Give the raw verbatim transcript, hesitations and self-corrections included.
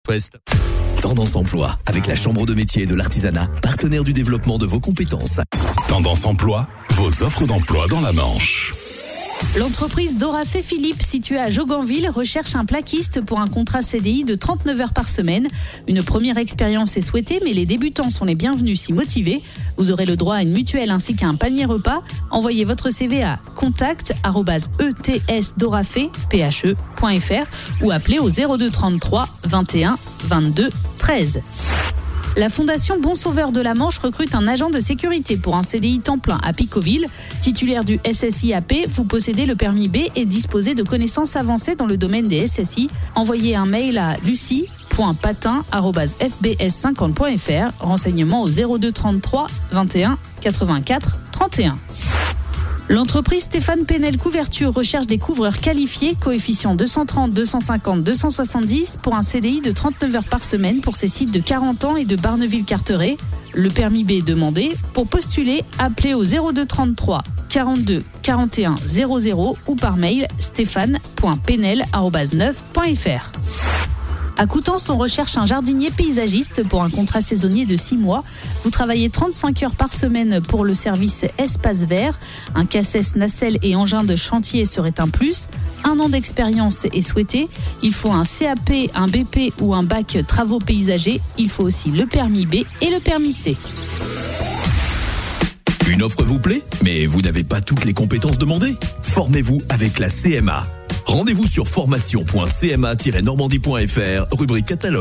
Ouest. Tendance Emploi, avec la Chambre de métier et de l'artisanat, partenaire du développement de vos compétences. Tendance Emploi, vos offres d'emploi dans la Manche. L'entreprise Dorafé Philippe, située à Joganville, recherche un plaquiste pour un contrat C D I de trente-neuf heures par semaine. Une première expérience est souhaitée, mais les débutants sont les bienvenus si motivés. Vous aurez le droit à une mutuelle ainsi qu'à un panier repas. Envoyez votre C V à contact arobase e t s dorafé point f r ou appelez au zéro deux trente-trois vingt et un vingt-deux treize. La Fondation Bon Sauveur de la Manche recrute un agent de sécurité pour un C D I temps plein à Picoville. Titulaire du S S I A P, vous possédez le permis B et disposez de connaissances avancées dans le domaine des S S I. Envoyez un mail à lucie point patin arobase f b s cinquante point f r. Renseignements au zéro deux trente-trois vingt et un quatre-vingt-quatre trente et un. L'entreprise Stéphane Penel Couverture recherche des couvreurs qualifiés, coefficient deux cent trente, deux cent cinquante, deux cent soixante-dix pour un C D I de trente-neuf heures par semaine pour ses sites de quarante ans et de Barneville-Carteret. Le permis B est demandé. Pour postuler, appelez au zéro deux trente-trois quarante-deux quarante et un zéro zéro ou par mail stéphane point penel arobase neuf point f r. À Coutances, on recherche un jardinier paysagiste pour un contrat saisonnier de six mois. Vous travaillez trente-cinq heures par semaine pour le service Espace Vert. Un cassesse, nacelle et engin de chantier serait un plus. Un an d'expérience est souhaité. Il faut un C A P, un B P ou un bac travaux paysagers. Il faut aussi le permis B et le permis C. Une offre vous plaît, mais vous n'avez pas toutes les compétences demandées? Formez-vous avec la C M A. Rendez-vous sur formation point c m a tiret normandie point f r, rubrique catalogue.